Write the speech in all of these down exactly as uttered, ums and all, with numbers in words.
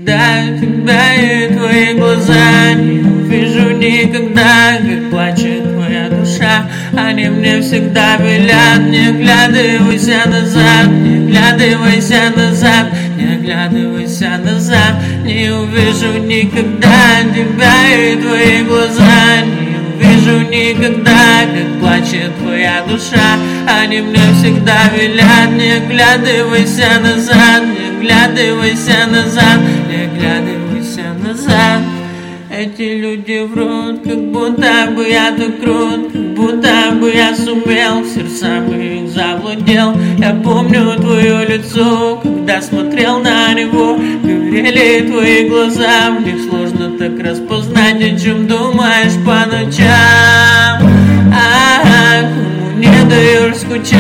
никогда тебя и твои глаза не увижу никогда, как плачет твоя душа. Они мне всегда велят: не оглядывайся назад, не оглядывайся назад, не оглядывайся назад. Не увижу никогда тебя и твои глаза, не увижу никогда, как плачет твоя душа. Они мне всегда велят: не оглядывайся назад, не оглядывайся назад, не оглядывайся назад. Эти люди врут, как будто бы я так крут, как будто бы я сумел, сердцами их завладел. Я помню твое лицо, когда смотрел на него, горели твои глаза, в них сложно так распознать, о чем думаешь по ночам. А-а-а, кому не даешь скучать,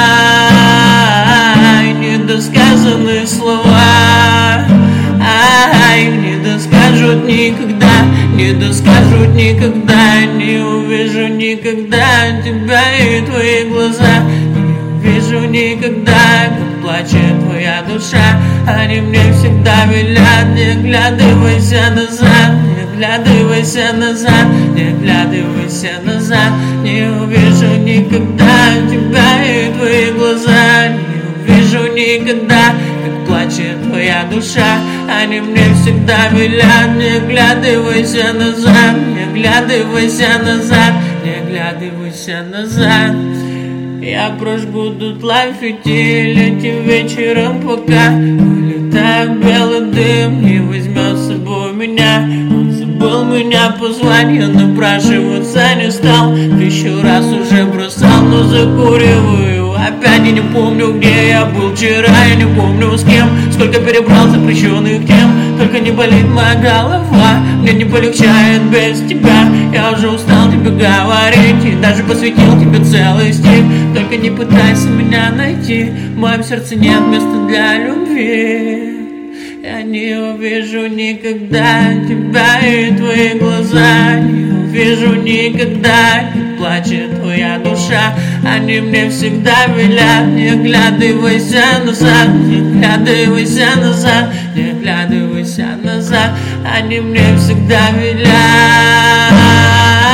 недосказанные слова. Ай, не доскажут никогда, не доскажут никогда. Не увижу никогда тебя и твои глаза, не увижу никогда, как плачет твоя душа. Они мне всегда велят: не оглядывайся назад, не оглядывайся назад, не оглядывайся назад. Не увижу никогда тебя и твои глаза, не увижу никогда, как плачет твоя душа. Они мне всегда велят: не оглядывайся назад, не оглядывайся назад, не оглядывайся назад. Я прожгу дотла фитиль этим вечером, пока улетает белый дым, не возьмет с собой меня. Он забыл меня позвать, я напрашиваться не стал, тысячу раз уже бросал, но закуриваю опять. Я не помню, где я был вчера, я не помню с кем, сколько перебрал запрещенных тем. Только не болит моя голова, мне не полегчает без тебя. Я уже устал тебе говорить и даже посвятил тебе целый стих. Только не пытайся меня найти, в моем сердце нет места для любви. Я не увижу никогда тебя и твои глаза, не увижу никогда, как плачет твоя душа. Они мне всегда велят: не оглядывайся назад, не оглядывайся назад, не оглядывайся назад. Они мне всегда велят.